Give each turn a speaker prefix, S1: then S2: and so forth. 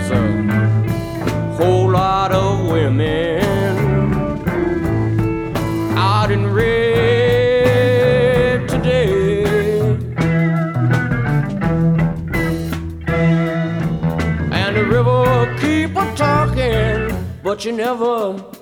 S1: there's a whole lot of women out in red today, and the river keep a talking, but you never